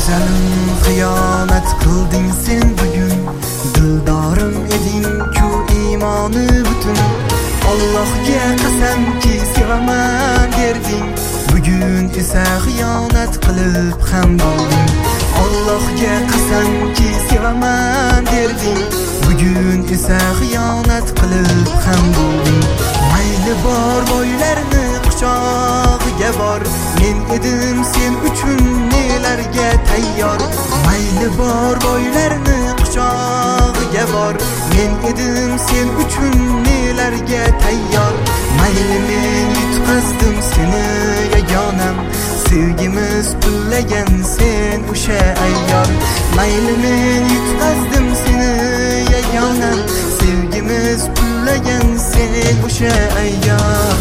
Canım xiyonat qilding sen bugun, dildorim eding-ku iymoni butun. Allohga qasamki sevaman derding, bugun esa xiyonat qilib ham bo'lding. Allohga qasamki sevaman derding, bugun esa xiyonat qilib ham bo'lding. Mayli bor boylarni quchog'iga bor, men edim sen uchun nelarga tayyor. Mayli bor boylarni quchog'iga bor, men edim sen uchun nelarga tayyor. Mayli men yutqazdim seni yagonam, sevgimiz pullagan sen o'sha ayyor. Mayli men yutqazdim seni yagonam, sevgimiz pullagan sen o'sha ayyor.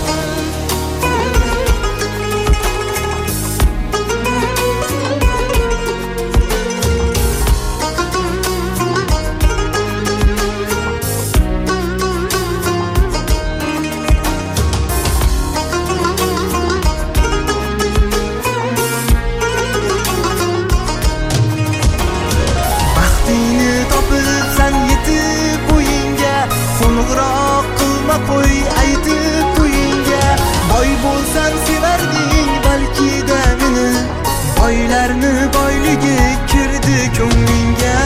Qo'ng'iroq qilma qo'y aytib to'yingga, boy bo'lsam sevarding balki-da meni, boylarni boyligi kirdi ko'nglingga.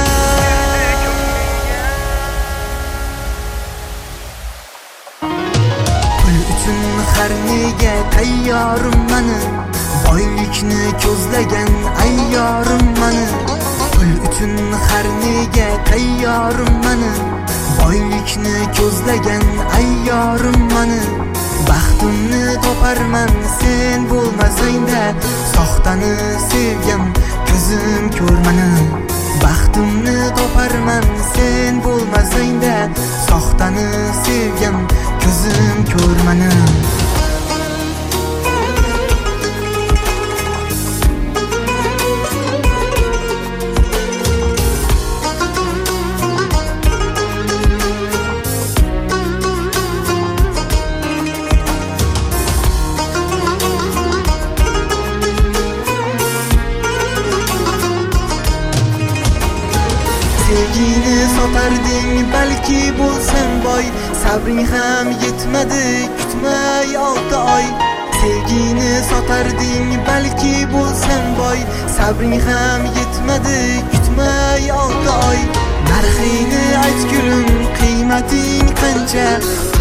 Pul uchun har nega tayyorim mani, boylikni ko'zlagan ayyorim mani. Pul uchun har nega tayyorim mani, boylikni ko'zlagan ayyorim mani. Baxtimni toparman sen bo'lmasangda, soxtani sevgan ko'zim ko'rmani. Baxtimni toparman sen bo'lmasangda, soxtani sevgan ko'zim ko'rmani. Sevgini sotarding balki bo'lsam boy, sabring ham yetmadi kutmay 6 oy. Sevgini sotarding balki bo'lsam boy, sabring ham yetmadi kutmay 6 oy. Narxini ayt gulim, qiymating qancha?